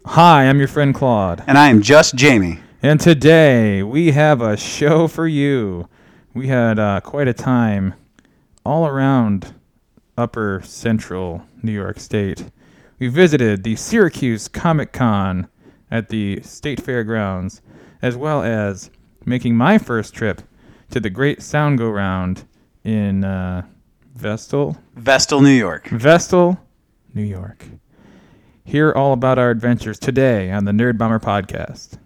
Hi, I'm your friend Claude. And I am just Jamie. And today we have a show for you. We had quite a time all around upper central New York State. We visited the Syracuse Comic Con at the State Fairgrounds, as well as making my first trip to the Great Sound Go Round in Vestal, New York. Vestal, New York. Hear all about our adventures today on the Nerd Bomber Podcast.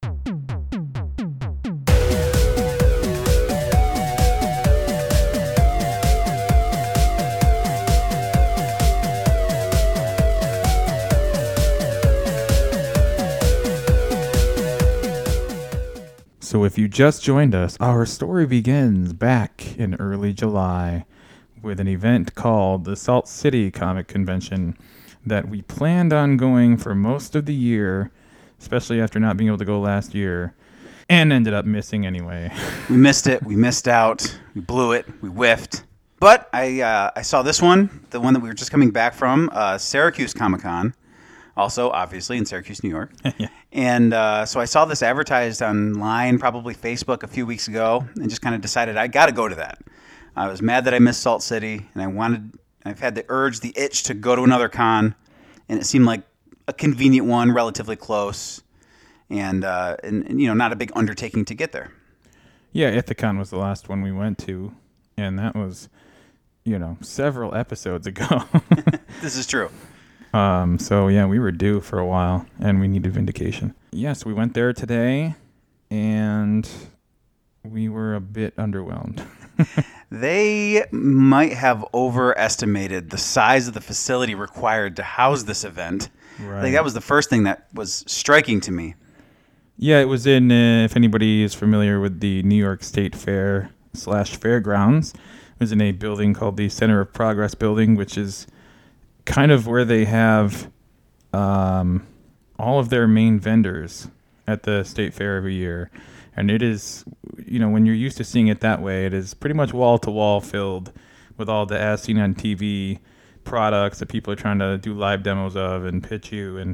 So if you just joined us, our story begins back in early July with an event called the Salt City Comic Convention that we planned on going for most of the year, especially after not being able to go last year, and ended up missing anyway. We missed it. We missed out. We blew it. We whiffed. But I saw this one, the one that we were just coming back from, Syracuse Comic Con, also obviously in Syracuse, New York. Yeah. And so I saw this advertised online, probably Facebook, a few weeks ago, and just kind of decided I got to go to that. I was mad that I missed Salt City, and I've had the itch to go to another con, and it seemed like a convenient one, relatively close, and you know, not a big undertaking to get there. Yeah, Ithacon was the last one we went to, and that was, several episodes ago. This is true. So yeah, we were due for a while, and we needed vindication. Yes, we went there today, and we were a bit underwhelmed. They might have overestimated the size of the facility required to house this event. Right. I think that was the first thing that was striking to me. Yeah, it was in, if anybody is familiar with the New York State Fair / Fairgrounds, it was in a building called the Center of Progress Building, which is kind of where they have all of their main vendors at the State Fair every year. And it is, when you're used to seeing it that way, it is pretty much wall-to-wall filled with all the as seen on TV products that people are trying to do live demos of and pitch you. And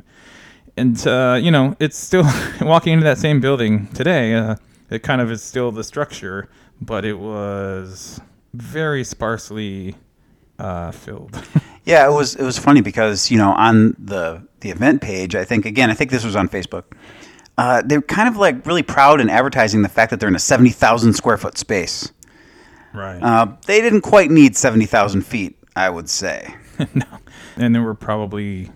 it's still, walking into that same building today, it kind of is still the structure, but it was very sparsely filled. Yeah, it was funny because, on the event page, I think this was on Facebook, they're kind of like really proud in advertising the fact that they're in a 70,000 square foot space. Right. They didn't quite need 70,000 feet, I would say. No. And there were probably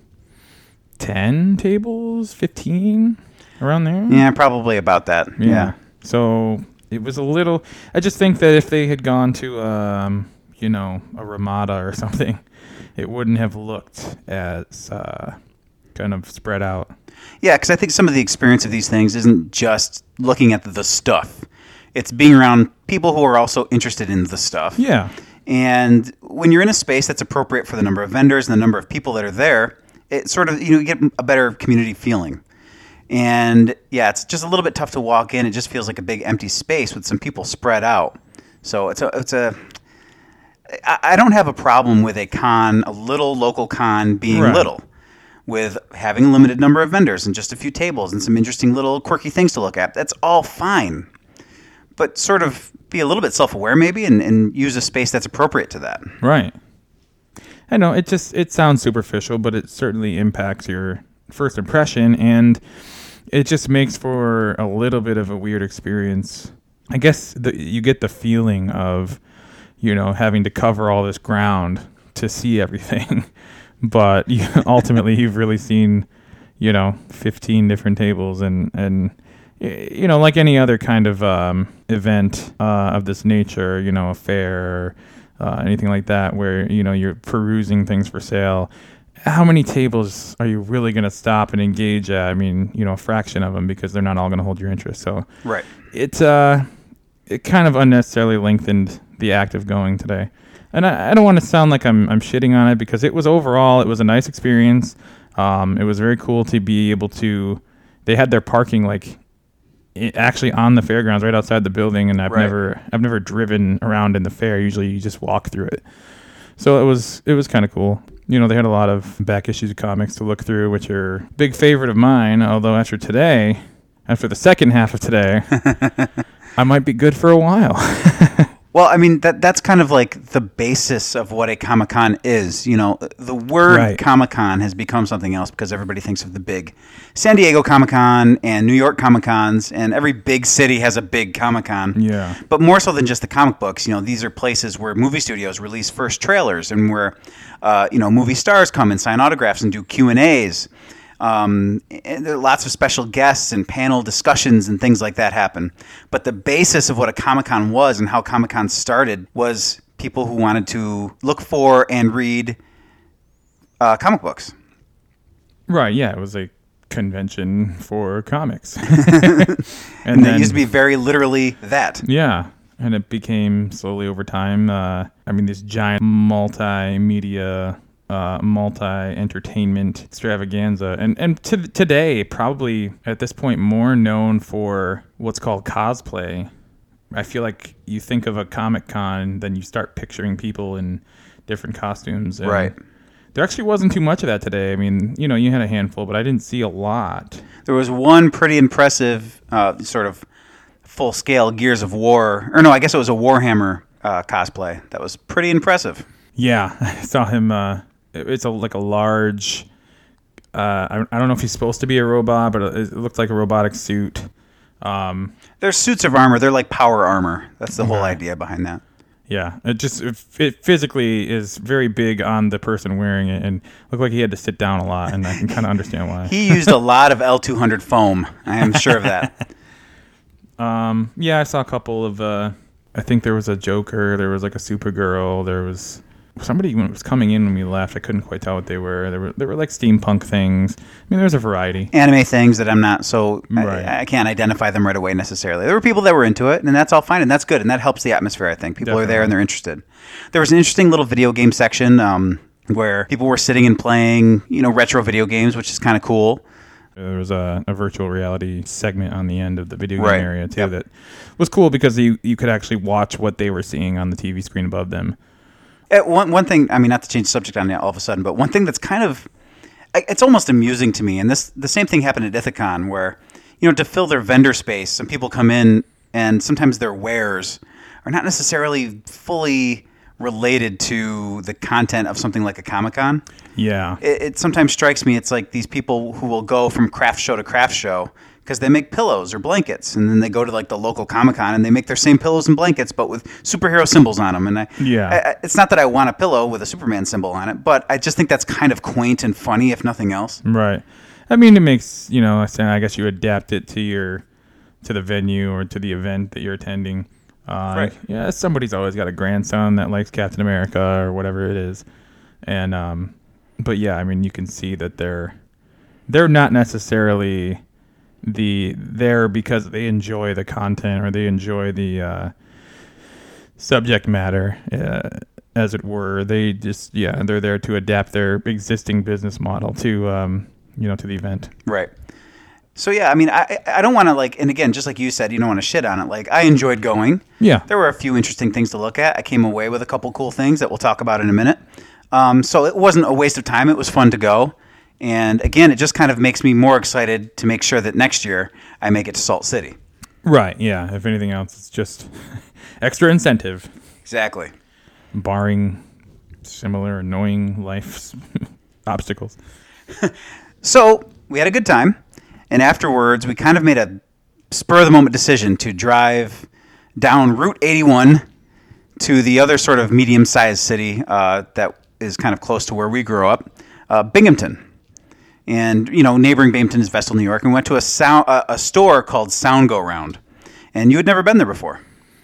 10 tables, 15 around there. Yeah, probably about that. Yeah. So it was a little, I just think that if they had gone to, a Ramada or something, it wouldn't have looked as kind of spread out. Yeah, because I think some of the experience of these things isn't just looking at the stuff. It's being around people who are also interested in the stuff. Yeah. And when you're in a space that's appropriate for the number of vendors and the number of people that are there, it sort of, you get a better community feeling. And yeah, it's just a little bit tough to walk in. It just feels like a big empty space with some people spread out. So I don't have a problem with a little local con being right. little, with having a limited number of vendors and just a few tables and some interesting little quirky things to look at. That's all fine. But sort of be a little bit self-aware maybe and use a space that's appropriate to that. Right. I know, it sounds superficial, but it certainly impacts your first impression, and it just makes for a little bit of a weird experience. I guess you get the feeling of, having to cover all this ground to see everything. But ultimately, you've really seen, 15 different tables and like any other kind of event of this nature, a fair, anything like that, where, you're perusing things for sale. How many tables are you really going to stop and engage at? I mean, a fraction of them, because they're not all going to hold your interest. So right. It kind of unnecessarily lengthened the act of going today. And I don't want to sound like I'm shitting on it, because it was a nice experience. It was very cool to be able to. They had their parking actually on the fairgrounds, right outside the building, and I've never driven around in the fair. Usually, you just walk through it. So it was kind of cool. You know, they had a lot of back issues of comics to look through, which are a big favorite of mine. Although after the second half of today, I might be good for a while. Well, I mean, that's kind of like the basis of what a Comic-Con is. You know, the word Right. Comic-Con has become something else because everybody thinks of the big San Diego Comic-Con and New York Comic-Cons, and every big city has a big Comic-Con. Yeah. But more so than just the comic books, you know, these are places where movie studios release first trailers and where, movie stars come and sign autographs and do Q&As. And there are lots of special guests and panel discussions and things like that happen. But the basis of what a Comic-Con was and how Comic-Con started was people who wanted to look for and read comic books. Right, yeah, it was a convention for comics. And it used to be very literally that. Yeah, and it became slowly over time, this giant multimedia, multi-entertainment extravaganza. And today, probably at this point, more known for what's called cosplay. I feel like you think of a Comic-Con, then you start picturing people in different costumes. And Right. There actually wasn't too much of that today. I mean, you know, you had a handful, but I didn't see a lot. There was one pretty impressive sort of full-scale Gears of War, or no, I guess it was a Warhammer cosplay. That was pretty impressive. Yeah, I saw him. It's like a large. I don't know if he's supposed to be a robot, but it looked like a robotic suit. They're suits of armor. They're like power armor. That's the whole idea behind that. Yeah, it physically is very big on the person wearing it, and looked like he had to sit down a lot, and I can kind of understand why. He used a lot of L200 foam. I am sure of that. Yeah, I saw a couple of. I think there was a Joker. There was like a Supergirl. There was somebody when it was coming in when we left. I couldn't quite tell what they were. There were like steampunk things. I mean, there's a variety. Anime things that I'm not so Right. I can't identify them right away necessarily. There were people that were into it, and that's all fine, and that's good, and that helps the atmosphere. I think people are there and they're interested. There was an interesting little video game section where people were sitting and playing, retro video games, which is kind of cool. There was a virtual reality segment on the end of the video game Right. area too Yep. that was cool because you could actually watch what they were seeing on the TV screen above them. One thing, I mean, not to change the subject on you all of a sudden, but one thing that's kind of, it's almost amusing to me, and the same thing happened at Ithacon, where, to fill their vendor space, some people come in, and sometimes their wares are not necessarily fully related to the content of something like a Comic-Con. Yeah. It sometimes strikes me, it's like these people who will go from craft show to craft show because they make pillows or blankets, and then they go to like the local Comic-Con and they make their same pillows and blankets but with superhero symbols on them. And it's not that I want a pillow with a Superman symbol on it, but I just think that's kind of quaint and funny, if nothing else. Right. I mean, it makes, I guess you adapt it to the venue or to the event that you're attending. Right. Yeah, somebody's always got a grandson that likes Captain America or whatever it is. And, but yeah, I mean, you can see that they're not necessarily there because they enjoy the content or they enjoy the subject matter, as it were. They just, they're there to adapt their existing business model to to the event. Right. So yeah, I mean, I don't want to and again, just like you said, you don't want to shit on it. Like, I enjoyed going. Yeah. There were a few interesting things to look at. I came away with a couple cool things that we'll talk about in a minute. So it wasn't a waste of time. It was fun to go. And again, it just kind of makes me more excited to make sure that next year I make it to Salt City. Right, yeah. If anything else, it's just extra incentive. Exactly. Barring similar annoying life obstacles. So we had a good time. And afterwards, we kind of made a spur-of-the-moment decision to drive down Route 81 to the other sort of medium-sized city that is kind of close to where we grew up, Binghamton. And, neighboring Binghamton is Vestal, New York. And we went to a store called Sound Go Round. And you had never been there before.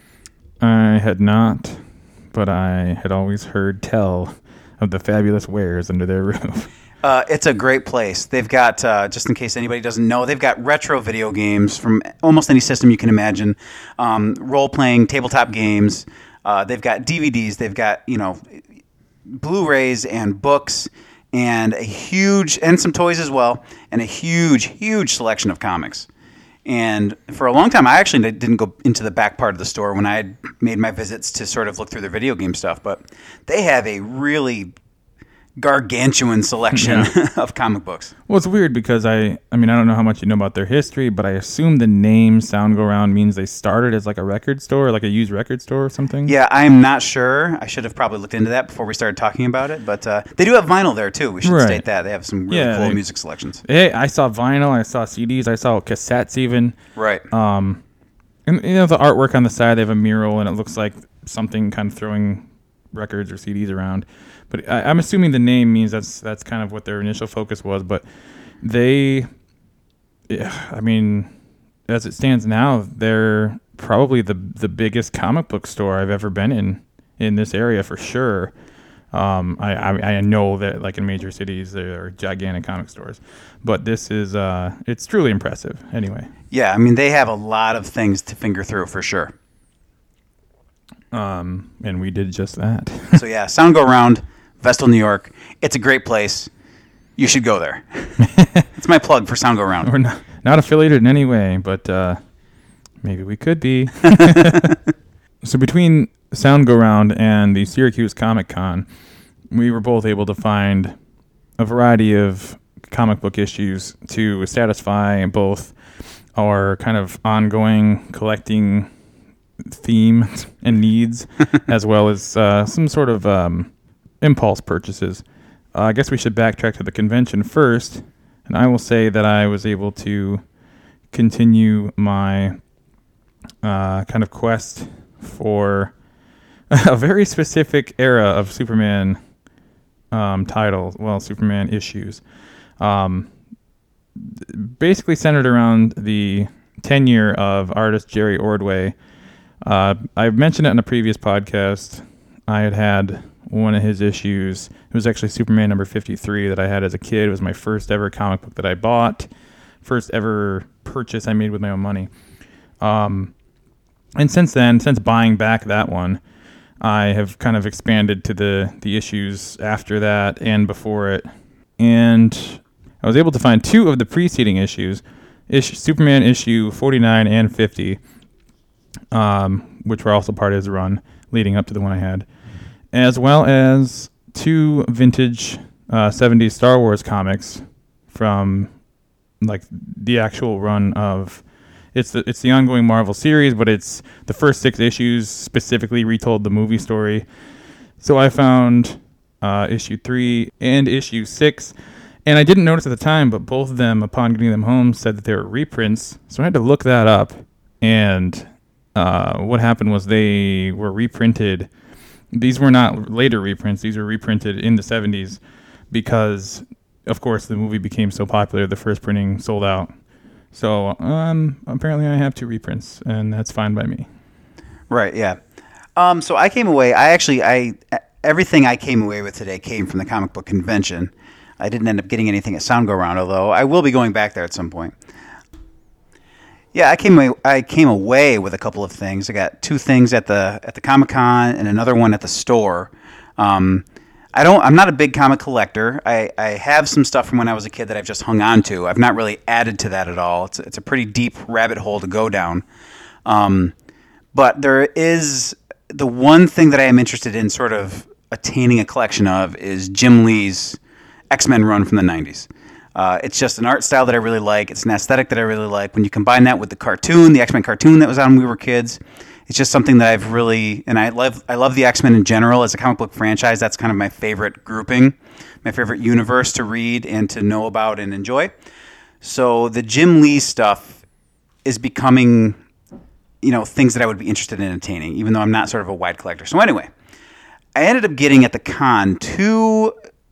I had not, but I had always heard tell of the fabulous wares under their roof. It's a great place. They've got, just in case anybody doesn't know, they've got retro video games from almost any system you can imagine, role-playing tabletop games. They've got DVDs. They've got, Blu-rays and books and and some toys as well, and a huge, huge selection of comics. And for a long time, I actually didn't go into the back part of the store when I had made my visits to sort of look through their video game stuff. But they have a really gargantuan selection of comic books. Well, it's weird because I mean, I don't know how much you know about their history, but I assume the name Sound Go Round means they started as like a record store, like a used record store or something. Yeah, I'm not sure. I should have probably looked into that before we started talking about it, but they do have vinyl there too. We should state that. They have some really cool music selections. Hey, I saw vinyl, I saw CDs, I saw cassettes even. Right. And you know, the artwork on the side, they have a mural and it looks like something kind of throwing records or CDs around. But I'm assuming the name means that's kind of what their initial focus was. But they, I mean, as it stands now, they're probably the biggest comic book store I've ever been in this area for sure. I know that like in major cities there are gigantic comic stores, but this is it's truly impressive. Anyway. Yeah, I mean they have a lot of things to finger through for sure. And we did just that. So yeah, Sound Go Round, Vestal, New York. It's a great place. You should go there. It's my plug for Sound Go Round. We're not affiliated in any way, but maybe we could be. So between Sound Go Round and the Syracuse Comic Con, we were both able to find a variety of comic book issues to satisfy both our kind of ongoing collecting theme and needs, as well as some sort of impulse purchases. I guess we should backtrack to the convention first, and I will say that I was able to continue my kind of quest for a very specific era of Superman titles, Superman issues. Basically centered around the tenure of artist Jerry Ordway. I've mentioned it in a previous podcast. I had one of his issues. It was actually Superman number 53 that I had as a kid. It was my first ever comic book that I bought. First ever purchase I made with my own money. And since then, since buying back that one, I have kind of expanded to the issues after that and before it. And I was able to find two of the preceding issues, Superman issue 49 and 50, which were also part of his run leading up to the one I had, as well as two vintage 70s Star Wars comics from like the actual run of it's the ongoing Marvel series, but it's the first 6 issues specifically retold the movie story. So I found issue 3 and issue 6, and I didn't notice at the time, but both of them, upon getting them home, said that they were reprints. So I had to look that up, and what happened was they were reprinted. These were not later reprints. These were reprinted in the 70s because, of course, the movie became so popular, the first printing sold out. So apparently I have 2 reprints, and that's fine by me. Right, yeah. So I came away, everything I came away with today came from the comic book convention. I didn't end up getting anything at Sound Go Round, although I will be going back there at some point. Yeah, I came away with a couple of things. I got 2 things at the Comic-Con and another one at the store. I'm not a big comic collector. I have some stuff from when I was a kid that I've just hung on to. I've not really added to that at all. It's a pretty deep rabbit hole to go down. But there is the one thing that I am interested in sort of attaining a collection of is Jim Lee's X-Men run from the 90s. It's just an art style that I really like. It's an aesthetic that I really like. When you combine that with the cartoon, the X-Men cartoon that was on when we were kids, it's just something that I've really, and I love the X-Men in general as a comic book franchise. That's kind of my favorite grouping, my favorite universe to read and to know about and enjoy. So the Jim Lee stuff is becoming, things that I would be interested in attaining, even though I'm not sort of a wide collector. So anyway, I ended up getting at the con 2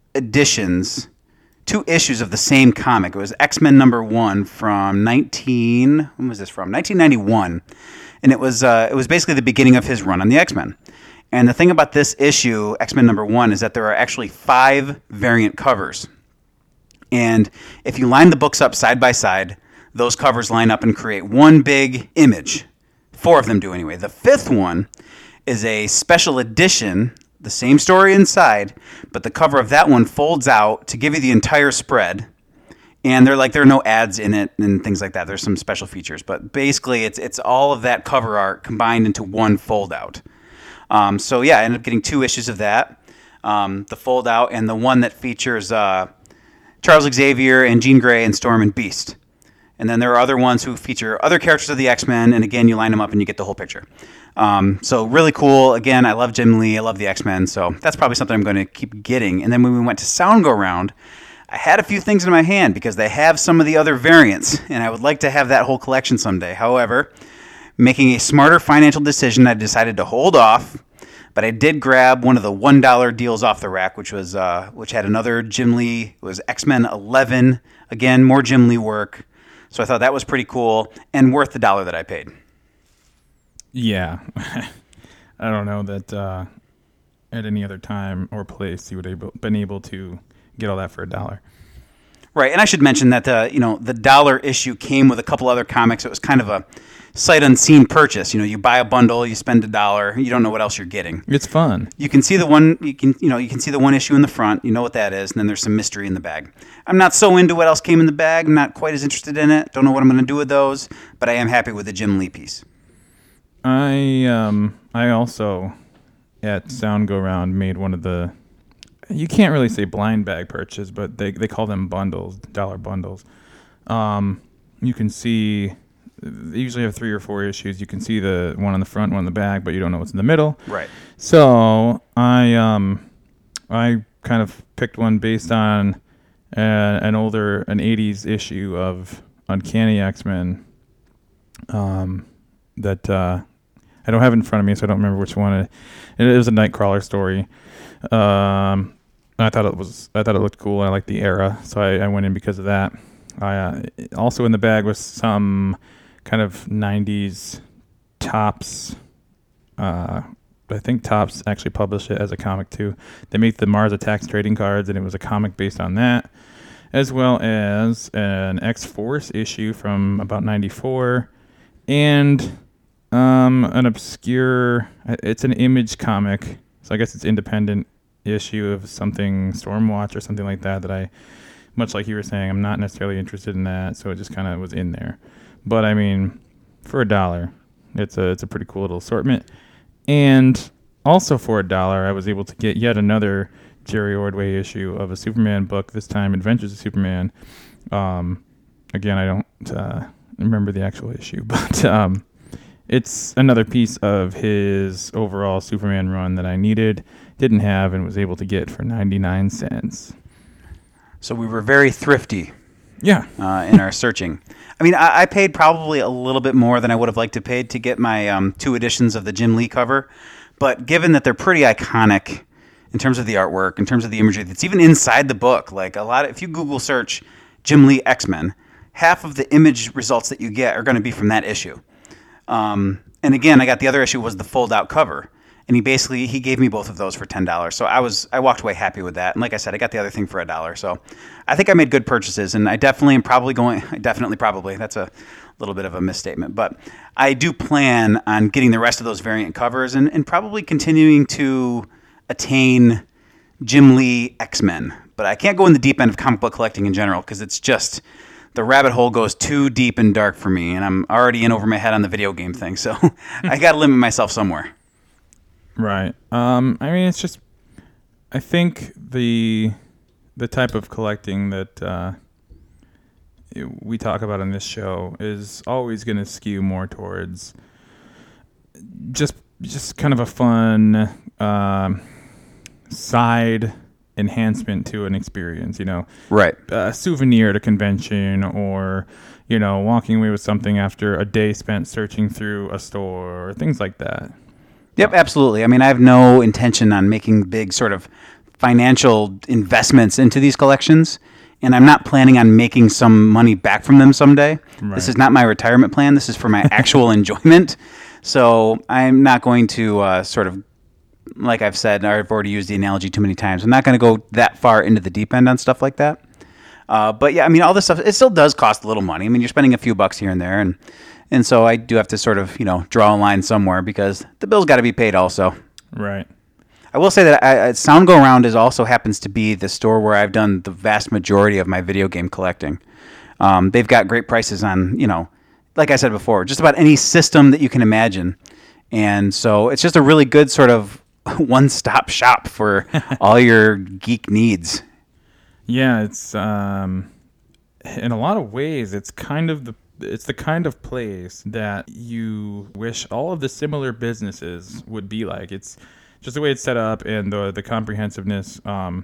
issues of the same comic. It was X-Men number 1 from 1991. And it was basically the beginning of his run on the X-Men. And the thing about this issue, X-Men number 1, is that there are actually 5 variant covers. And if you line the books up side by side, those covers line up and create one big image. 4 of them do anyway. The 5th one is a special edition, the same story inside, but the cover of that one folds out to give you the entire spread. And there are no ads in it and things like that. There's some special features, but basically it's all of that cover art combined into one fold out. So yeah, I ended up getting 2 issues of that. the fold out, and the one that features Charles Xavier and Jean Grey and Storm and Beast. And then there are other ones who feature other characters of the X-Men, and again, you line them up and you get the whole picture. So really cool. Again, I love Jim Lee. I love the X-Men, so that's probably something I'm going to keep getting. And then when we went to Sound Go Round, I had a few things in my hand because they have some of the other variants, and I would like to have that whole collection someday. However, making a smarter financial decision, I decided to hold off. But I did grab one of the $1 deals off the rack, which had another Jim Lee. It was X-Men 11. Again, more Jim Lee work. So I thought that was pretty cool and worth the $1 that I paid. Yeah. I don't know that at any other time or place you would have been able to get all that for $1. Right, and I should mention that the $1 issue came with a couple other comics. It was kind of a sight unseen purchase. You buy a bundle, you spend $1, you don't know what else you're getting. It's fun. You can see the one you can see the one issue in the front, you know what that is, and then there's some mystery in the bag. I'm not so into what else came in the bag, I'm not quite as interested in it. Don't know what I'm going to do with those, but I am happy with the Jim Lee piece. I also at Sound Go Round made one of the, you can't really say blind bag purchase, but they call them bundles, $1 bundles. You can see, they usually have 3 or 4 issues. You can see the one on the front, one on the back, but you don't know what's in the middle. Right. So I kind of picked one based on an 80s issue of Uncanny X-Men that I don't have it in front of me, so I don't remember which one. It was a Nightcrawler story. I thought it looked cool. I liked the era, so I went in because of that. Also in the bag was some kind of 90s Topps. I think Topps actually published it as a comic too. They make the Mars Attacks trading cards, and it was a comic based on that, as well as an X-Force issue from about 94, and an obscure, it's an Image comic, so I guess it's independent issue of something Stormwatch or something like that I, much like you were saying, I'm not necessarily interested in that, so it just kind of was in there. But I mean, for $1, it's a pretty cool little assortment. And also for $1, I was able to get yet another Jerry Ordway issue of a Superman book, this time Adventures of Superman. Again, I don't remember the actual issue, but it's another piece of his overall Superman run that I didn't have, and was able to get for 99 cents. So we were very thrifty. Yeah. In our searching. I mean, I paid probably a little bit more than I would have liked to pay to get my 2 editions of the Jim Lee cover. But given that they're pretty iconic in terms of the artwork, in terms of the imagery that's even inside the book, like if you Google search Jim Lee X-Men, half of the image results that you get are going to be from that issue. And again, I got the other issue was the fold-out cover. And he gave me both of those for $10. So I walked away happy with that. And like I said, I got the other thing for $1. So I think I made good purchases, and I definitely am probably that's a little bit of a misstatement, but I do plan on getting the rest of those variant covers and probably continuing to attain Jim Lee X-Men. But I can't go in the deep end of comic book collecting in general, because it's just, the rabbit hole goes too deep and dark for me, and I'm already in over my head on the video game thing. So I got to limit myself somewhere. Right. I mean, it's just, I think the type of collecting that we talk about on this show is always going to skew more towards just kind of a fun side enhancement to an experience, Right. A souvenir at a convention, or walking away with something after a day spent searching through a store, or things like that. Yep, absolutely. I mean, I have no intention on making big sort of financial investments into these collections, and I'm not planning on making some money back from them someday. Right. This is not my retirement plan. This is for my actual enjoyment. So I'm not going to sort of, like I've said, I've already used the analogy too many times, I'm not going to go that far into the deep end on stuff like that. But yeah, I mean, all this stuff, it still does cost a little money. I mean, you're spending a few bucks here and there, and so I do have to sort of, draw a line somewhere, because the bill's got to be paid also. Right. I will say that Sound Go Round also happens to be the store where I've done the vast majority of my video game collecting. They've got great prices on, like I said before, just about any system that you can imagine. And so it's just a really good sort of one-stop shop for all your geek needs. Yeah, it's in a lot of ways it's the kind of place that you wish all of the similar businesses would be like. It's just the way it's set up and the comprehensiveness.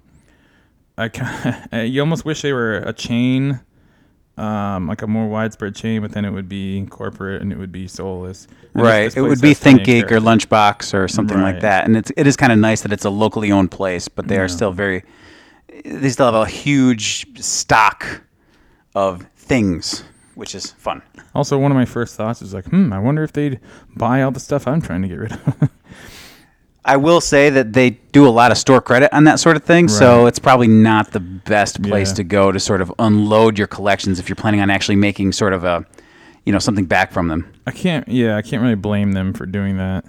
You almost wish they were a chain, like a more widespread chain, but then it would be corporate and it would be soulless. And Right. this It place would be has plenty of ThinkGeek or character. Lunchbox or something like Right. that. And it is kind of nice that it's a locally owned place, but they are still they still have a huge stock of things, which is fun. Also, one of my first thoughts is like, I wonder if they'd buy all the stuff I'm trying to get rid of. I will say that they do a lot of store credit on that sort of thing, so Right. it's probably not the best place Yeah. to go to sort of unload your collections if you're planning on actually making sort of a, something back from them. I can't really blame them for doing that.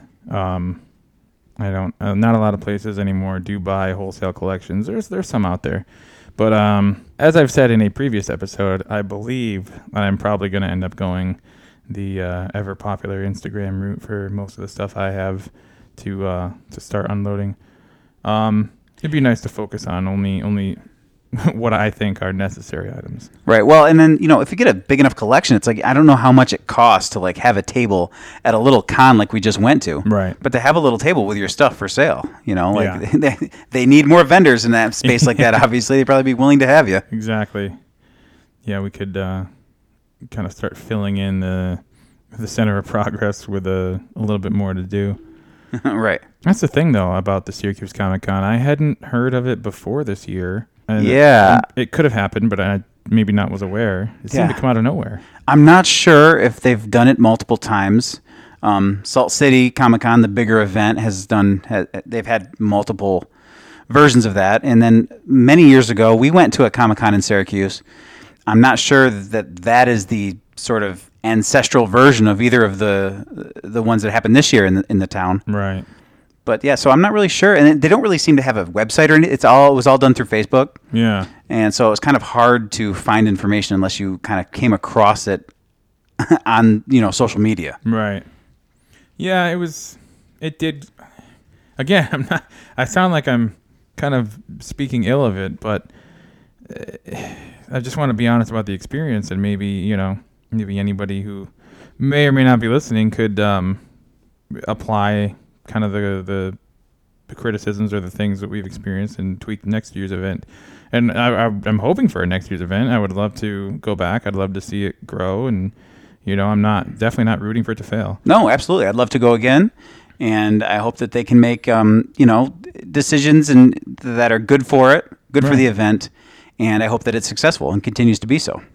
I don't. Not a lot of places anymore do buy wholesale collections. There's some out there, but as I've said in a previous episode, I believe that I'm probably going to end up going the ever popular Instagram route for most of the stuff I have to start unloading. It'd be nice to focus on only what I think are necessary items. Right. Well, and then, if you get a big enough collection, it's like, I don't know how much it costs to like have a table at a little con like we just went to. Right. But to have a little table with your stuff for sale, like Yeah. they need more vendors in that space like that. Obviously, they'd probably be willing to have you. Exactly. Yeah, we could kind of start filling in the center of progress with a little bit more to do. Right. That's the thing, though, about the Syracuse Comic Con. I hadn't heard of it before this year. And Yeah. it could have happened, but I maybe not was aware. It seemed to Yeah. come out of nowhere. I'm not sure if they've done it multiple times. Salt City Comic Con, the bigger event, they've had multiple versions of that. And then many years ago, we went to a Comic Con in Syracuse. I'm not sure that is the sort of ancestral version of either of the ones that happened this year in the town. Right. But yeah, so I'm not really sure, and they don't really seem to have a website or anything. It was all done through Facebook, Yeah. and so it was kind of hard to find information unless you kind of came across it on social media. Right. Yeah, it did. Again, I sound like I'm kind of speaking ill of it, but I just want to be honest about the experience, and maybe anybody who may or may not be listening could apply kind of the criticisms or the things that we've experienced and tweak next year's event. And I'm hoping for a next year's event. I would love to go back. I'd love to see it grow, and I'm definitely not rooting for it to fail. No, absolutely. I'd love to go again, and I hope that they can make decisions and that are good for it, good for Right. the event, and I hope that it's successful and continues to be so.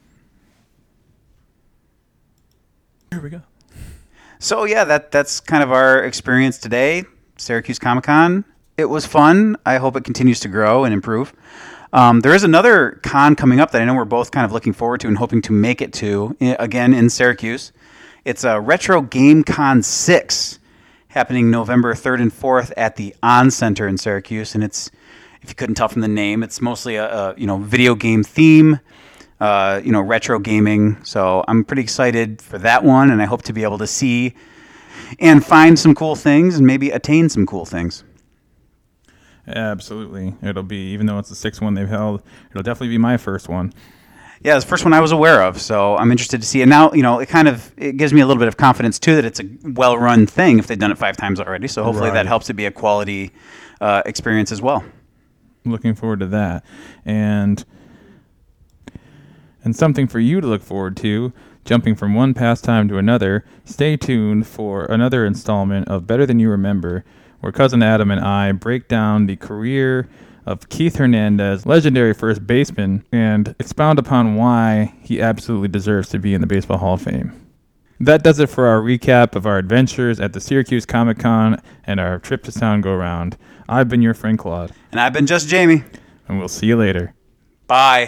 Here we go. So yeah, that's kind of our experience today, Syracuse Comic Con. It was fun. I hope it continues to grow and improve. There is another con coming up that I know we're both kind of looking forward to and hoping to make it to, again in Syracuse. It's a Retro Game Con 6 happening November 3rd and 4th at the On Center in Syracuse. And it's, if you couldn't tell from the name, it's mostly a video game theme. Retro gaming. So I'm pretty excited for that one, and I hope to be able to see and find some cool things and maybe attain some cool things. Absolutely. It'll be, even though it's the sixth one they've held, it'll definitely be my first one. Yeah, it's the first one I was aware of, so I'm interested to see it. Now, it gives me a little bit of confidence, too, that it's a well-run thing if they've done it 5 times already. So hopefully Right. that helps it be a quality experience as well. Looking forward to that. And something for you to look forward to, jumping from one pastime to another, stay tuned for another installment of Better Than You Remember, where Cousin Adam and I break down the career of Keith Hernandez, legendary first baseman, and expound upon why he absolutely deserves to be in the Baseball Hall of Fame. That does it for our recap of our adventures at the Syracuse Comic Con and our trip to Sound Go Round. I've been your friend Claude, And I've been Just Jamie. and we'll see you later. Bye.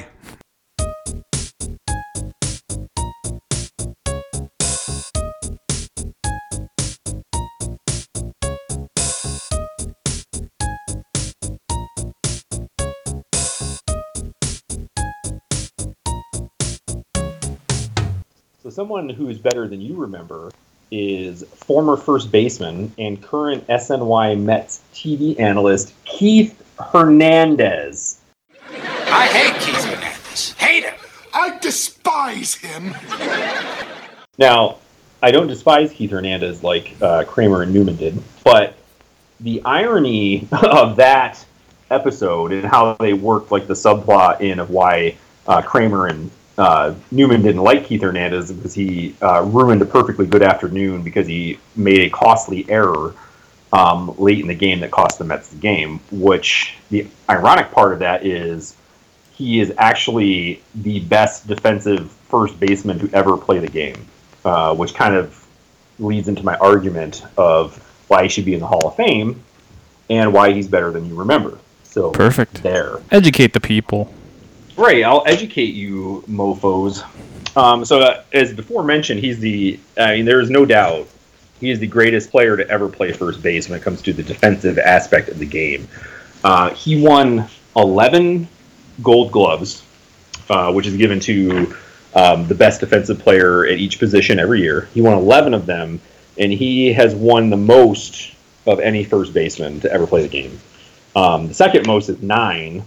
So someone who is better than you remember is former first baseman and current SNY Mets TV analyst Keith Hernandez. I hate Keith Hernandez. Hate him. I despise him. Now, I don't despise Keith Hernandez like Kramer and Newman did, but the irony of that episode and how they worked like the subplot in of why Kramer and Newman didn't like Keith Hernandez because he ruined a perfectly good afternoon because he made a costly error late in the game that cost the Mets the game, which the ironic part of that is he is actually the best defensive first baseman to ever play the game, which kind of leads into my argument of why he should be in the Hall of Fame and why he's better than you remember. So perfect. There. Educate the people. Right, I'll educate you, mofos. As before mentioned, there is no doubt he is the greatest player to ever play first base when it comes to the defensive aspect of the game. He won 11 Gold Gloves, which is given to the best defensive player at each position every year. He won 11 of them, and he has won the most of any first baseman to ever play the game. The second most is 9,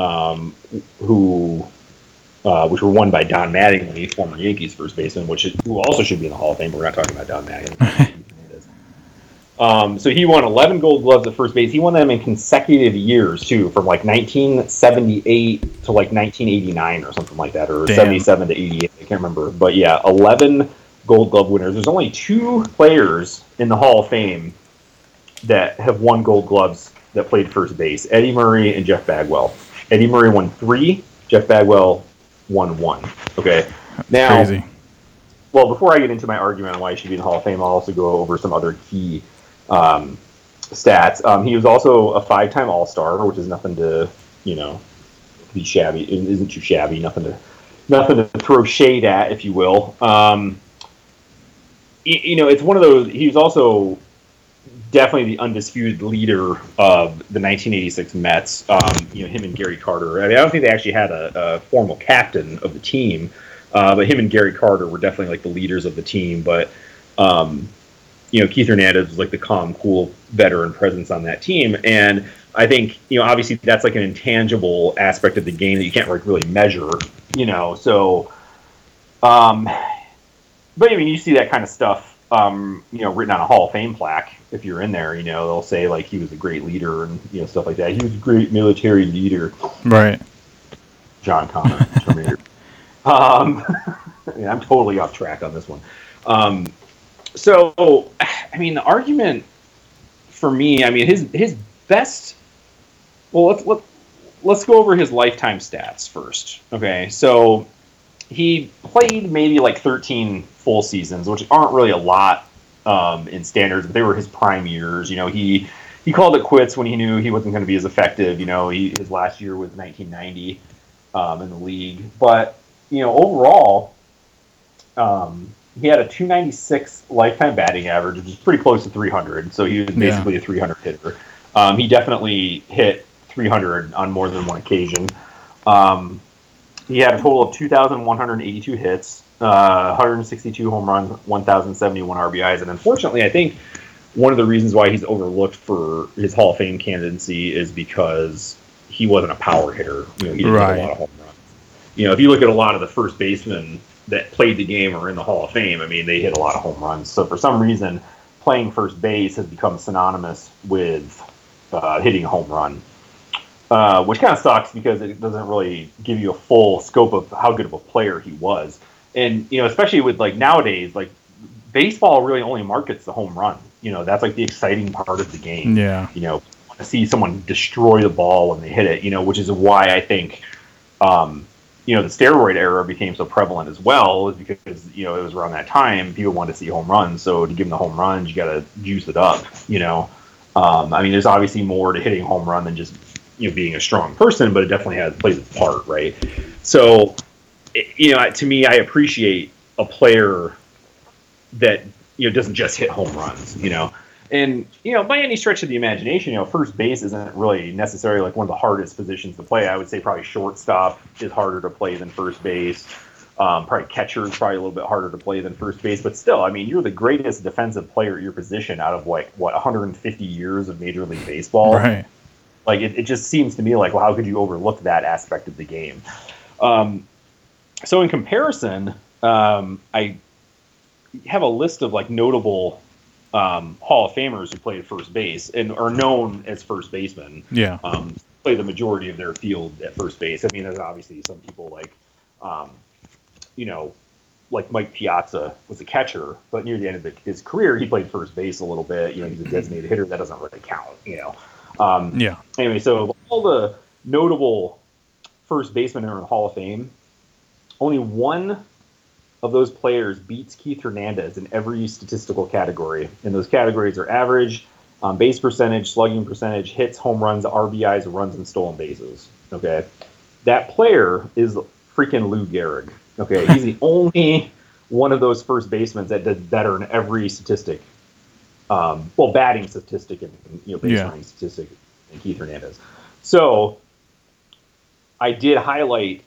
which were won by Don Mattingly, former Yankees first baseman, who also should be in the Hall of Fame. But we're not talking about Don Mattingly. So he won 11 Gold Gloves at first base. He won them in consecutive years too, from like 1978 to like 1989 or something like that, or 77 to 88. I can't remember, but yeah, 11 Gold Glove winners. There's only 2 players in the Hall of Fame that have won Gold Gloves that played first base: Eddie Murray and Jeff Bagwell. Eddie Murray won 3. Jeff Bagwell won 1. Okay, now, crazy. Well, before I get into my argument on why he should be in the Hall of Fame, I'll also go over some other key stats. He was also a 5-time All-Star, which is nothing to, be shabby. It isn't too shabby. Nothing to throw shade at, if you will. It's one of those. He was also definitely the undisputed leader of the 1986 Mets. Him and Gary Carter. I mean, I don't think they actually had a formal captain of the team, but him and Gary Carter were definitely like the leaders of the team. But Keith Hernandez was like the calm, cool veteran presence on that team, and I think obviously that's like an intangible aspect of the game that you can't like really measure. So, but I mean, you see that kind of stuff. Written on a Hall of Fame plaque. If you're in there, they'll say like he was a great leader and stuff like that. He was a great military leader. Right. John Connor, Terminator. I'm totally off track on this one. So, I mean, the argument for me, I mean, his best. Well, let's go over his lifetime stats first. Okay, so he played maybe like 13 full seasons, which aren't really a lot in standards, but they were his prime years. He called it quits when he knew he wasn't going to be as effective. His last year was 1990 in the league. But, overall, he had a 296 lifetime batting average, which is pretty close to 300. So he was basically a 300 hitter. He definitely hit 300 on more than one occasion. He had a total of 2,182 hits, 162 home runs, 1,071 RBIs. And unfortunately, I think one of the reasons why he's overlooked for his Hall of Fame candidacy is because he wasn't a power hitter. He didn't hit a lot of home runs. If you look at a lot of the first basemen that played the game or in the Hall of Fame, I mean, they hit a lot of home runs. So for some reason, playing first base has become synonymous with hitting a home run. Which kind of sucks because it doesn't really give you a full scope of how good of a player he was. And, especially with like nowadays, like baseball really only markets the home run. That's like the exciting part of the game. Yeah. To see someone destroy the ball when they hit it, which is why I think, the steroid era became so prevalent as well, is because, it was around that time people wanted to see home runs. So to give them the home runs, you got to juice it up, I mean, there's obviously more to hitting a home run than just, being a strong person, but it definitely plays its part, right? So, to me, I appreciate a player that doesn't just hit home runs, and by any stretch of the imagination, first base isn't really necessarily like one of the hardest positions to play. I would say probably shortstop is harder to play than first base. Probably catcher is probably a little bit harder to play than first base, but still, I mean, you're the greatest defensive player at your position out of 150 years of Major League Baseball. Right. Like it just seems to me like, well, how could you overlook that aspect of the game? So in comparison, I have a list of like notable Hall of Famers who played first base and are known as first basemen. Yeah. Play the majority of their field at first base. I mean, there's obviously some people like, like Mike Piazza was a catcher, but near the end of his career, he played first base a little bit. He's a designated hitter. That doesn't really count, Yeah. Anyway, so all the notable first basemen are in the Hall of Fame. Only one of those players beats Keith Hernandez in every statistical category. And those categories are average, base percentage, slugging percentage, hits, home runs, RBIs, runs, and stolen bases. Okay. That player is freaking Lou Gehrig. Okay. He's the only one of those first basemen that did better in every statistic. Batting statistic and base running statistic than Keith Hernandez. So I did highlight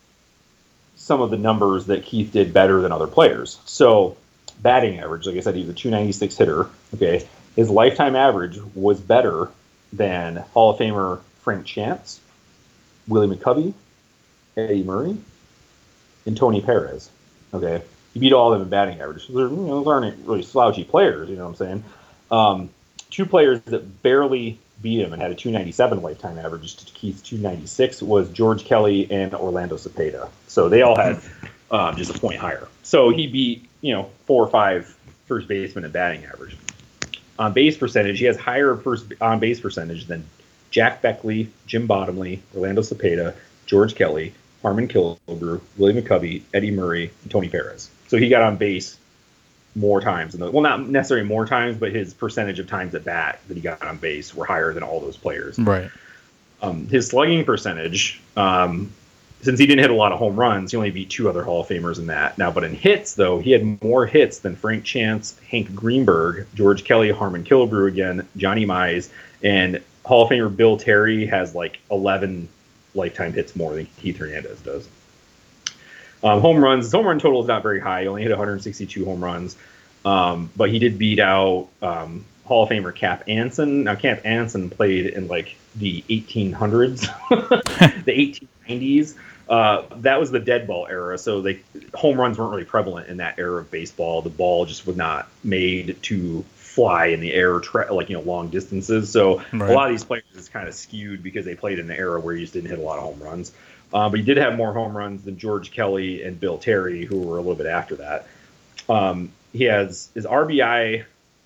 some of the numbers that Keith did better than other players. So batting average, like I said, he was a 296 hitter. Okay. His lifetime average was better than Hall of Famer Frank Chance, Willie McCovey, Eddie Murray, and Tony Perez. Okay. He beat all of them in batting average. Those aren't really slouchy players, you know what I'm saying? Two players that barely beat him and had a 297 lifetime average to Keith's 296 was George Kelly and Orlando Cepeda. So they all had just a point higher. So he beat, 4 or 5 first basemen in batting average. On base percentage, he has higher on base percentage than Jack Beckley, Jim Bottomley, Orlando Cepeda, George Kelly, Harmon Killebrew, Willie McCovey, Eddie Murray, and Tony Perez. So he got on base more times. Not necessarily more times, but his percentage of times at bat that he got on base were higher than all those players. Right. His slugging percentage, since he didn't hit a lot of home runs, he only beat 2 other Hall of Famers in that. Now, but in hits, though, he had more hits than Frank Chance, Hank Greenberg, George Kelly, Harmon Killebrew again, Johnny Mize, and Hall of Famer Bill Terry has like 11 lifetime hits more than Keith Hernandez does. Home runs, his home run total is not very high. He only hit 162 home runs, but he did beat out Hall of Famer Cap Anson. Now, Cap Anson played in like the 1800s, the 1890s. That was the dead ball era, so home runs weren't really prevalent in that era of baseball. The ball just was not made to fly in the air, long distances. So right. A lot of these players is kind of skewed because they played in an era where you just didn't hit a lot of home runs. But he did have more home runs than George Kelly and Bill Terry, who were a little bit after that. He has his RBI.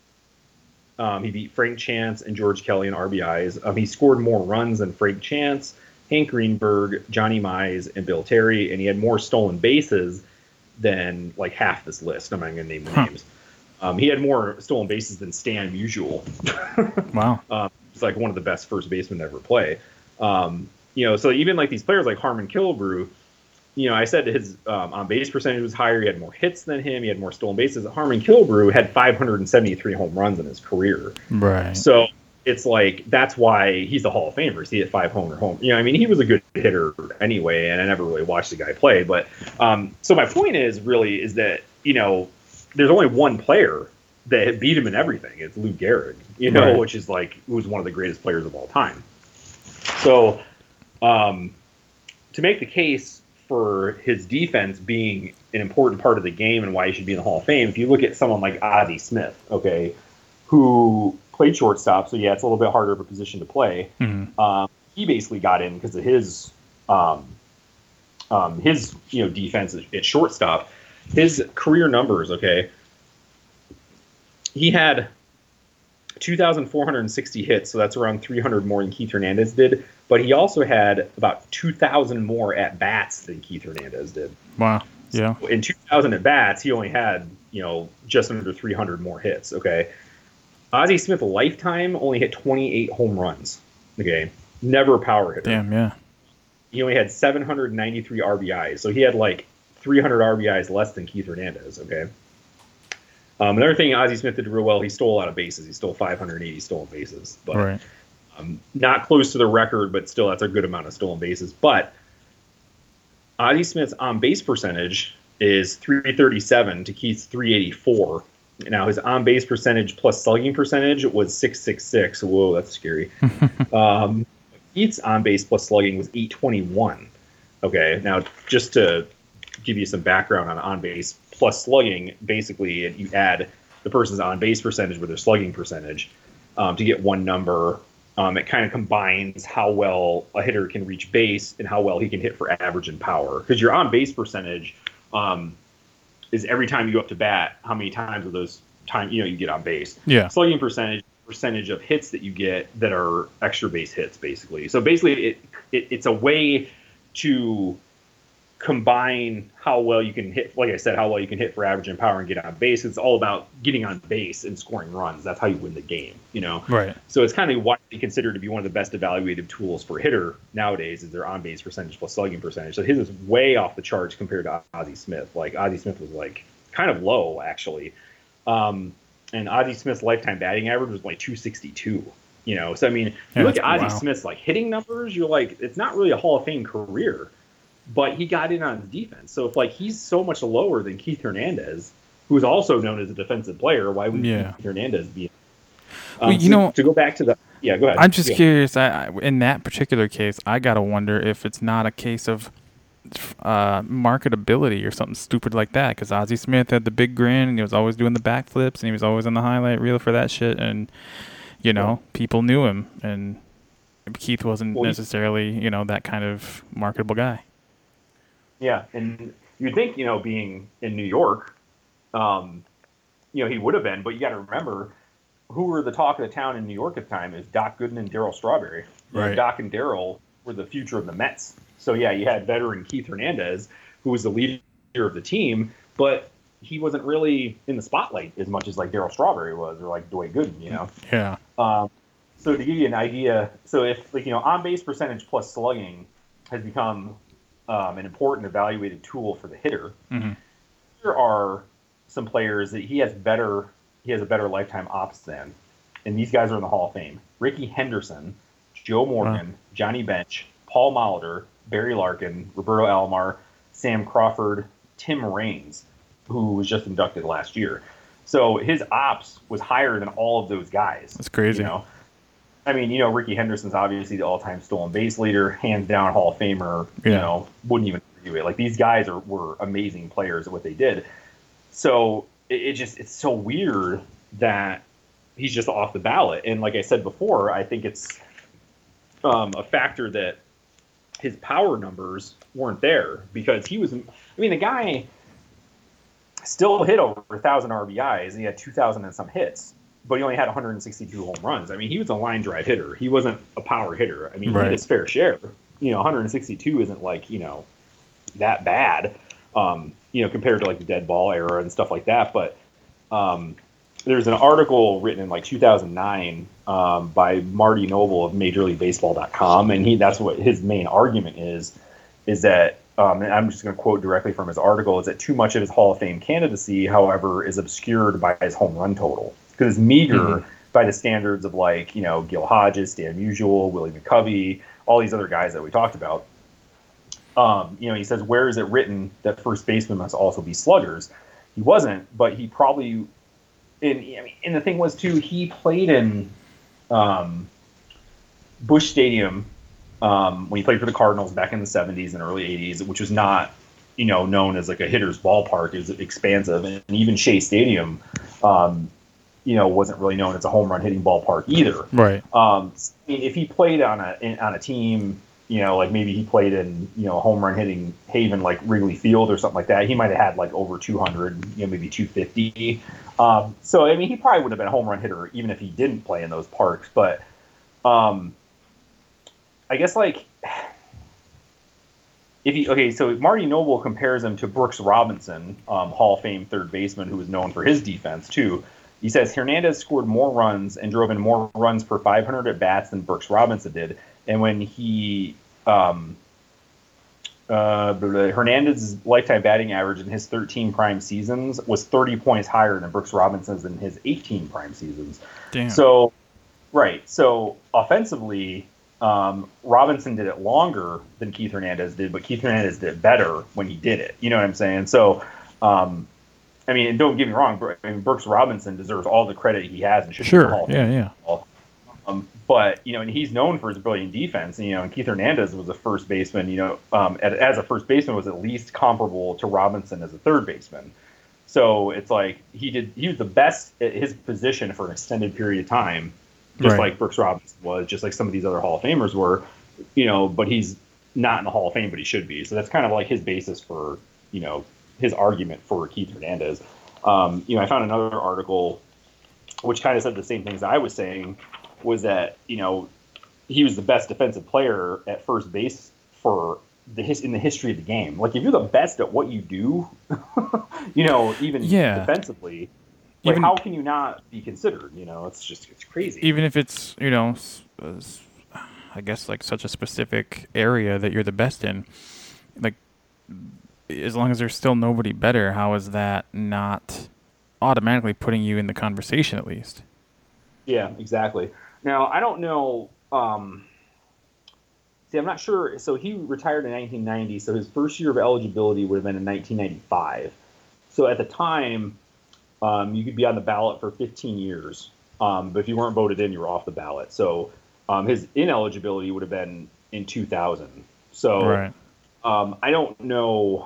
He beat Frank Chance and George Kelly in RBIs. He scored more runs than Frank Chance, Hank Greenberg, Johnny Mize, and Bill Terry, and he had more stolen bases than like half this list. I'm not going to name the names. He had more stolen bases than Stan Musial. Wow. It's like one of the best first basemen to ever play. So even like these players like Harmon Killebrew, I said his on base percentage was higher. He had more hits than him. He had more stolen bases. Harmon Killebrew had 573 home runs in his career. Right. So it's like that's why he's the Hall of Famer. He hit 5 home. He was a good hitter anyway, and I never really watched the guy play. But so my point is that there's only one player that beat him in everything. It's Lou Gehrig, right. Which is who's one of the greatest players of all time. So to make the case for his defense being an important part of the game and why he should be in the Hall of Fame, if you look at someone like Ozzie Smith, okay, who played shortstop, so yeah, it's a little bit harder of a position to play. Mm-hmm. He basically got in because of his defense at shortstop. His career numbers, okay, he had 2,460 hits, so that's around 300 more than Keith Hernandez did. But he also had about 2,000 more at-bats than Keith Hernandez did. Wow, yeah. So in 2,000 at-bats, he only had, just under 300 more hits, okay? Ozzie Smith, lifetime, only hit 28 home runs, okay? Never a power hitter. Damn, yeah. He only had 793 RBIs, so he had 300 RBIs less than Keith Hernandez, okay? Another thing Ozzie Smith did real well, he stole a lot of bases. He stole 580 stolen bases. But right. Not close to the record, but still that's a good amount of stolen bases. But Ozzie Smith's on-base percentage is 337 to Keith's 384. Now his on base percentage plus slugging percentage was 666. Whoa, that's scary. Keith's on base plus slugging was 821. Okay, now just to give you some background on base plus slugging, basically you add the person's on base percentage with their slugging percentage to get one number. It kind of combines how well a hitter can reach base and how well he can hit for average and power. Because your on base percentage is every time you go up to bat, how many times of those time you get on base. Yeah. Slugging percentage of hits that you get that are extra base hits, basically. So basically, it's a way to combine how well you can hit, like I said, how well you can hit for average and power and get on base. It's all about getting on base and scoring runs. That's how you win the game, Right. So it's kind of widely considered to be one of the best evaluative tools for a hitter nowadays is their on base percentage plus slugging percentage. So his is way off the charts compared to Ozzie Smith. Like Ozzie Smith was like kind of low actually. And Ozzie Smith's lifetime batting average was like 262. So I mean, you look at Ozzie Smith's like hitting numbers, you're like, it's not really a Hall of Fame career. But he got in on his defense. So if like he's so much lower than Keith Hernandez, who is also known as a defensive player, why would Keith Hernandez be? To go back to the go ahead. I'm just curious. In that particular case, I gotta wonder if it's not a case of marketability or something stupid like that. Because Ozzie Smith had the big grin, and he was always doing the backflips, and he was always on the highlight reel for that shit, and people knew him, and Keith wasn't necessarily that kind of marketable guy. Yeah, and you'd think, being in New York, he would have been, but you got to remember who were the talk of the town in New York at the time is Doc Gooden and Darryl Strawberry. Right. Doc and Darryl were the future of the Mets. So, yeah, you had veteran Keith Hernandez, who was the leader of the team, but he wasn't really in the spotlight as much as like Darryl Strawberry was or like Dwight Gooden, Yeah. So to give you an idea, so if on base percentage plus slugging has become an important evaluated tool for the hitter. Mm-hmm. There are some players that he has a better lifetime ops than, and these guys are in the Hall of Fame. Ricky Henderson, Joe Morgan, Johnny Bench, Paul Molitor, Barry Larkin, Roberto Alomar, Sam Crawford, Tim Raines, who was just inducted last year. So his ops was higher than all of those guys. That's crazy. I mean, Ricky Henderson's obviously the all-time stolen base leader, hands down Hall of Famer. Wouldn't even argue it. Like these guys were amazing players at what they did. So it's so weird that he's just off the ballot. And like I said before, I think it's a factor that his power numbers weren't there because he was. I mean, the guy still hit over 1,000 RBIs and he had 2,000 and some hits. But he only had 162 home runs. I mean, he was a line drive hitter. He wasn't a power hitter. I mean, he had his fair share. 162 isn't like, that bad, compared to like the dead ball era and stuff like that. But there's an article written in like 2009 by Marty Noble of MajorLeagueBaseball.com. And that's what his main argument is that, and I'm just going to quote directly from his article, is that too much of his Hall of Fame candidacy, however, is obscured by his home run total. Because it's meager by the standards of like, Gil Hodges, Stan Musial, Willie McCovey, all these other guys that we talked about. He says, where is it written that first basemen must also be sluggers? He wasn't, but he probably, and the thing was too, he played in Busch Stadium when he played for the Cardinals back in the 70s and early 80s, which was not, known as like a hitter's ballpark. It was expansive, and even Shea Stadium, wasn't really known as a home run hitting ballpark either. Right. If he played on a team, like maybe he played in, a home run hitting haven like Wrigley Field or something like that, he might have had like over 200, maybe 250. So, I mean, he probably would have been a home run hitter even if he didn't play in those parks. But I guess like so Marty Noble compares him to Brooks Robinson, Hall of Fame third baseman who was known for his defense too. He says Hernandez scored more runs and drove in more runs per 500 at bats than Brooks Robinson did. And when he Hernandez's lifetime batting average in his 13 prime seasons was 30 points higher than Brooks Robinson's in his 18 prime seasons. Damn. So, right. So offensively, Robinson did it longer than Keith Hernandez did, but Keith Hernandez did it better when he did it. You know what I'm saying? So, I mean, and don't get me wrong, Brooks Robinson deserves all the credit he has and should be in the Hall of Fame. But, you know, and he's known for his brilliant defense. And, you know, and Keith Hernandez was a first baseman, you know, as a first baseman was at least comparable to Robinson as a third baseman. So it's like he was the best at his position for an extended period of time, just like Brooks Robinson was, just like some of these other Hall of Famers were, you know, but he's not in the Hall of Fame, but he should be. So that's kind of like his basis for, you know, his argument for Keith Hernandez. You know, I found another article which kind of said the same things I was saying, was that, you know, he was the best defensive player at first base for in the history of the game. Like, if you're the best at what you do, you know, even defensively, like, how can you not be considered? You know, it's crazy. Even if it's, you know, I guess like such a specific area that you're the best in, like, as long as there's still nobody better, how is that not automatically putting you in the conversation at least? Yeah, exactly. Now, I don't know. I'm not sure. So he retired in 1990. So his first year of eligibility would have been in 1995. So at the time, you could be on the ballot for 15 years. But if you weren't voted in, you were off the ballot. So his ineligibility would have been in 2000. So I don't know.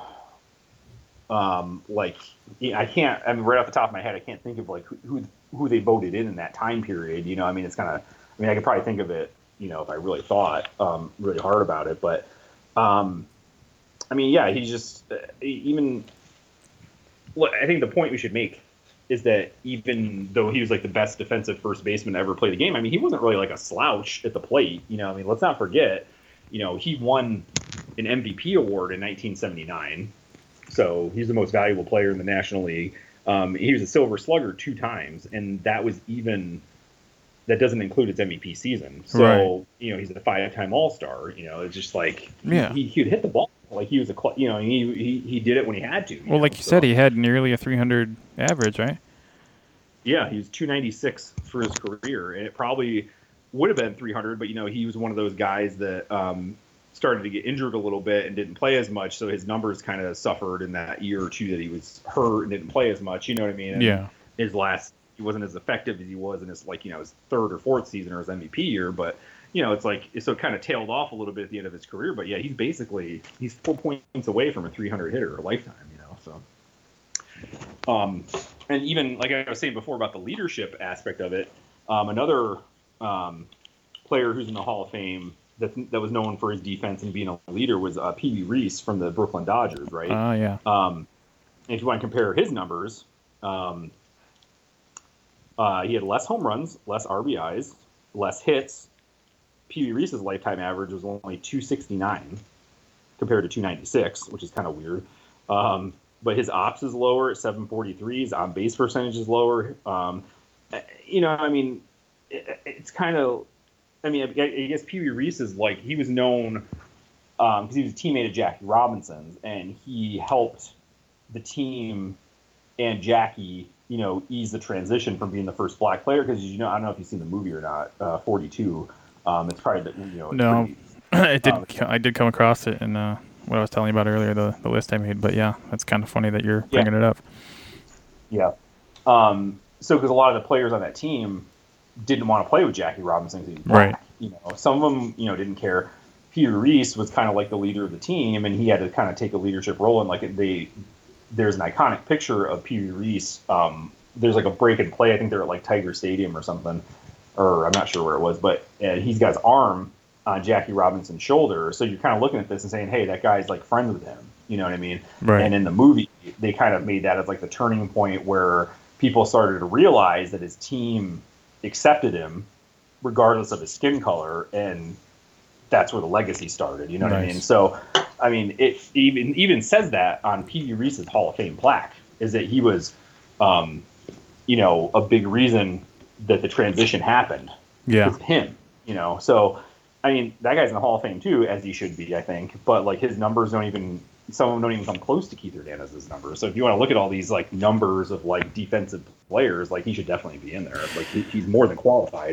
Like, I can't. I mean, right off the top of my head, I can't think of like who they voted in that time period. You know, I mean, it's kind of. I mean, I could probably think of it, you know, if I really thought really hard about it. But I mean, yeah, he's just even. Well, I think the point we should make is that even though he was like the best defensive first baseman to ever play the game, I mean, he wasn't really like a slouch at the plate. You know, I mean, let's not forget, you know, he won an MVP award in 1979. So he's the most valuable player in the National League. He was a Silver Slugger 2 times, and that doesn't include his MVP season. So, you know, he's a 5-time All-Star. You know, it's just like he could hit the ball. Like, he was you know, he did it when he had to. Well, like you said, he had nearly a 300 average, right? Yeah, he was 296 for his career, and it probably would have been 300, but, you know, he was one of those guys that started to get injured a little bit and didn't play as much, so his numbers kind of suffered in that year or two that he was hurt and didn't play as much. You know what I mean? And he wasn't as effective as he was in his, like, you know, his 3rd or 4th season or his MVP year, but, you know, it's like, so it kind of tailed off a little bit at the end of his career. But yeah, he's 4 points away from a 300 hitter a lifetime, you know. So and even like I was saying before about the leadership aspect of it, another player who's in the Hall of Fame that was known for his defense and being a leader was Pee Wee Reese from the Brooklyn Dodgers, right? If you want to compare his numbers, he had less home runs, less RBIs, less hits. Pee Wee Reese's lifetime average was only 269 compared to 296, which is kind of weird. But his ops is lower at 743. His on-base percentage is lower. You know, I mean, it's kind of... I mean, I guess Pee Wee Reese is like... He was known because he was a teammate of Jackie Robinson's, and he helped the team and Jackie, you know, ease the transition from being the first black player. Because, you know, I don't know if you've seen the movie or not, 42. It's probably, you know... No, I did come across it in what I was telling you about earlier, the list I made. But yeah, that's kind of funny that you're bringing it up. Yeah. So because a lot of the players on that team didn't want to play with Jackie Robinson because he was black. Right. You know, some of them, you know, didn't care. Pee Wee Reese was kind of like the leader of the team, and he had to kind of take a leadership role. And like there's an iconic picture of Pee Wee Reese. There's like a break and play. I think they're at like Tiger Stadium or something, or I'm not sure where it was, but he's got his arm on Jackie Robinson's shoulder. So you're kind of looking at this and saying, hey, that guy's like friends with him. You know what I mean? Right. And in the movie, they kind of made that as like the turning point where people started to realize that his team accepted him regardless of his skin color, and that's where the legacy started. You know what I mean? So, I mean, it even says that on Pee Wee Reese's Hall of Fame plaque, is that he was, you know, a big reason that the transition happened. Yeah. With him, you know. So, I mean, that guy's in the Hall of Fame too, as he should be, I think. But like his numbers some of them don't even come close to Keith Hernandez's numbers. So if you want to look at all these like numbers of like defensive players, like he should definitely be in there. Like he's more than qualified.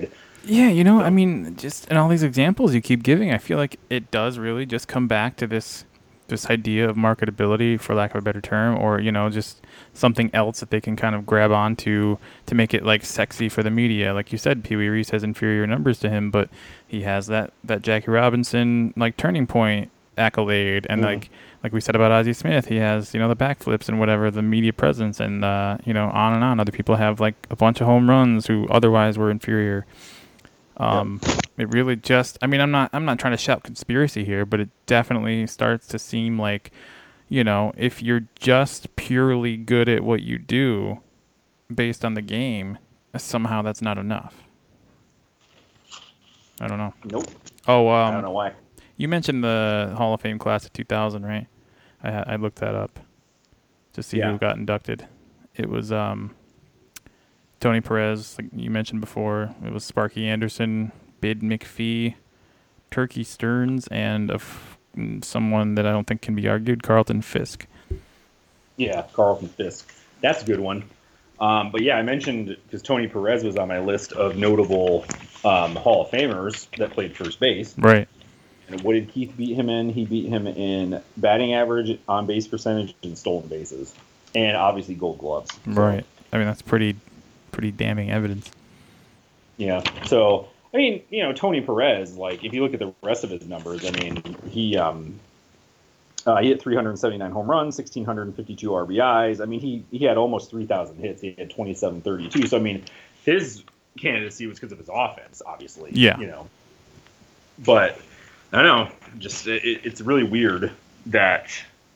Yeah, I mean, just in all these examples you keep giving, I feel like it does really just come back to this idea of marketability, for lack of a better term, or just something else that they can kind of grab onto to make it like sexy for the media. Like you said, Pee Wee Reese has inferior numbers to him, but he has that Jackie Robinson like turning point accolade, and like we said about Ozzie Smith, he has the backflips and whatever, the media presence, and on and on. Other people have like a bunch of home runs who otherwise were inferior. It really just, I mean, I'm not trying to shout conspiracy here, but it definitely starts to seem like, if you're just purely good at what you do based on the game, somehow that's not enough. I don't know. Nope. Oh, I don't know why. You mentioned the Hall of Fame class of 2000, right? I looked that up to see who got inducted. It was, Tony Perez, like you mentioned before. It was Sparky Anderson, Bid McPhee, Turkey Stearns, and someone that I don't think can be argued, Carlton Fisk. Yeah, Carlton Fisk. That's a good one. But yeah, I mentioned, because Tony Perez was on my list of notable Hall of Famers that played first base. Right. And what did Keith beat him in? He beat him in batting average, on base percentage, and stolen bases. And obviously Gold Gloves. So. Right. I mean, that's pretty damning evidence. Yeah. So, I mean, Tony Perez, like, if you look at the rest of his numbers, I mean, he hit 379 home runs, 1,652 RBIs. I mean, he had almost 3,000 hits. He had 2,732. So, I mean, his candidacy was because of his offense, obviously. Yeah. But, I don't know. Just, it's really weird that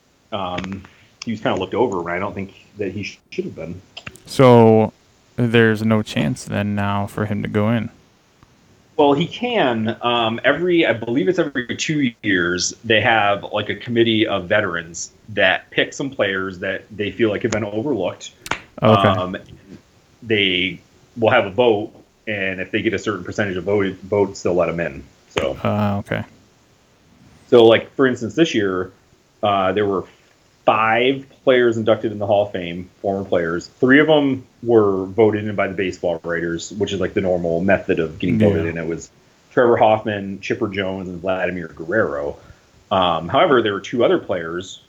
he was kind of looked over, and I don't think that he should have been. So, there's no chance then now for him to go in. Well, he can. I believe it's every 2 years, they have like a committee of veterans that pick some players that they feel like have been overlooked. Okay. They will have a vote, and if they get a certain percentage of votes, they'll let them in. So. Okay. So, like, for instance, this year, there were 5 players inducted in the Hall of Fame, former players. 3 of them were voted in by the baseball writers, which is like the normal method of getting voted in. It was Trevor Hoffman, Chipper Jones, and Vladimir Guerrero. However, there were 2 other players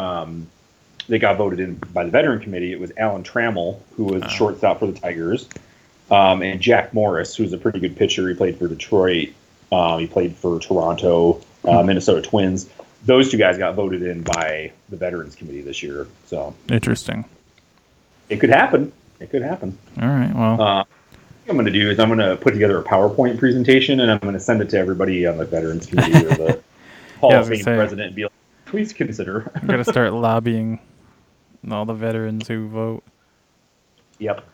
that got voted in by the veteran committee. It was Alan Trammell, who was shortstop for the Tigers, and Jack Morris, who's a pretty good pitcher. He played for Detroit. He played for Toronto, Minnesota Twins. Those 2 guys got voted in by the Veterans Committee this year. So interesting. It could happen. All right. Well, what I'm going to do is I'm going to put together a PowerPoint presentation, and I'm going to send it to everybody on the Veterans Committee or the Hall of Fame president and be like, please consider. I'm going to start lobbying all the veterans who vote. Yep.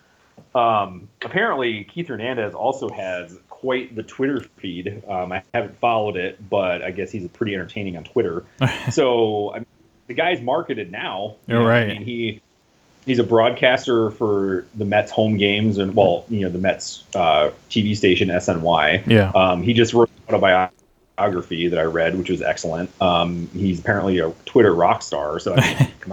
Apparently, Keith Hernandez also has quite the Twitter feed. I haven't followed it, but I guess he's pretty entertaining on Twitter. So the guy's marketed now. You're right. I mean, he's a broadcaster for the Mets home games, and the Mets TV station SNY. Yeah. He just wrote an autobiography that I read, which was excellent. He's apparently a Twitter rock star. So I mean, come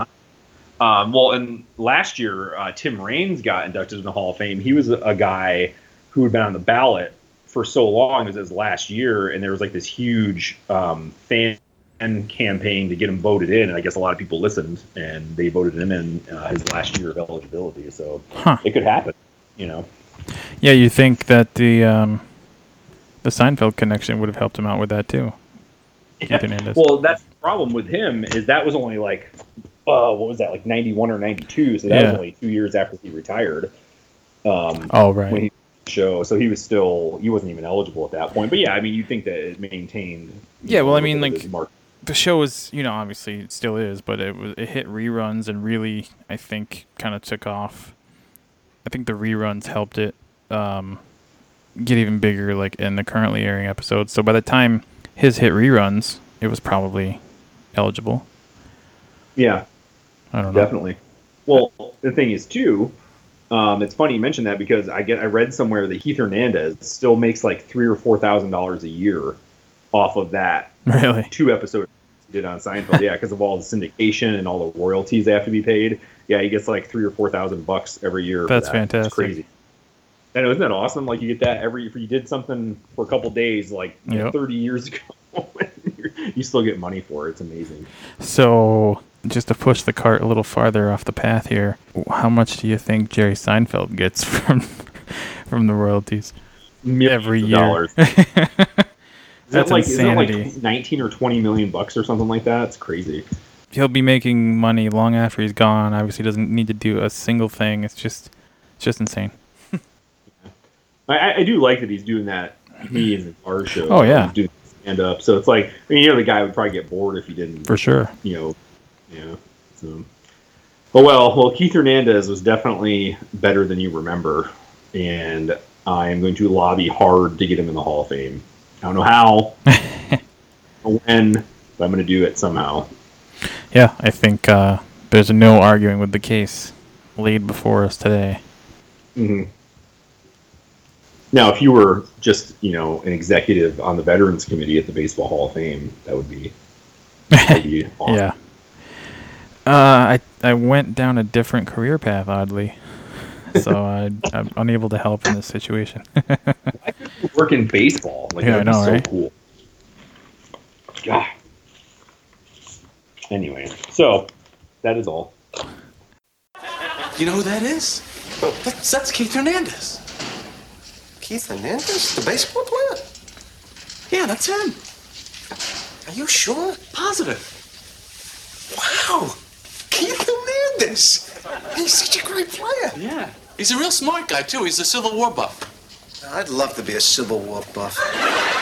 on. And last year, Tim Raines got inducted in the Hall of Fame. He was a guy who had been on the ballot for so long. It was his last year, and there was like this huge fan campaign to get him voted in, and I guess a lot of people listened, and they voted him in his last year of eligibility. So it could happen, Yeah, you think that the Seinfeld connection would have helped him out with that too? Yeah. Well, that's the problem with him, is that was only like, what was that, like 91 or 92? So that was only 2 years after he retired. Right. When he show, so he wasn't even eligible at that point. But yeah, I mean, you think that it maintained. Yeah, well, I mean, like the show was, obviously it still is, but it hit reruns and really, I think, kind of took off. I think the reruns helped it get even bigger, like in the currently airing episodes. So by the time his hit reruns, it was probably eligible. Yeah, I don't know. Definitely. Well, the thing is too. It's funny you mentioned that, because I read somewhere that Keith Hernandez still makes like $3,000 or $4,000 a year off of that. Really? 2 episodes he did on Seinfeld, yeah, because of all the syndication and all the royalties they have to be paid. Yeah, he gets like $3,000 or $4,000 every year. That's fantastic. It's crazy. I know, isn't that awesome? Like you get that if you did something for a couple days, like 30 years ago, you still get money for it. It's amazing. So, just to push the cart a little farther off the path here, how much do you think Jerry Seinfeld gets from the royalties every year? Dollars. That's insanity. Isn't it like 19 or 20 million bucks or something like that? It's crazy. He'll be making money long after he's gone. Obviously, doesn't need to do a single thing. It's just insane. I do like that he's doing that. He is in our show. Oh yeah, he's doing stand up. So it's like, I mean, the guy would probably get bored if he didn't. For sure. Yeah. So, well, Keith Hernandez was definitely better than you remember, and I am going to lobby hard to get him in the Hall of Fame. I don't know how, or when, but I'm going to do it somehow. Yeah, I think there's no arguing with the case laid before us today. Mm-hmm. Now, if you were just, an executive on the Veterans Committee at the Baseball Hall of Fame, that would be awesome. Yeah. I went down a different career path, oddly, so I'm unable to help in this situation. I could work in baseball. Yeah, I know, so right? Cool. God. Anyway, so that is all. You know who that is? That's Keith Hernandez. Keith Hernandez? The baseball player? Yeah, that's him. Are you sure? Positive. Wow! Keith Hernandez! He's such a great player. Yeah. He's a real smart guy, too. He's a Civil War buff. I'd love to be a Civil War buff.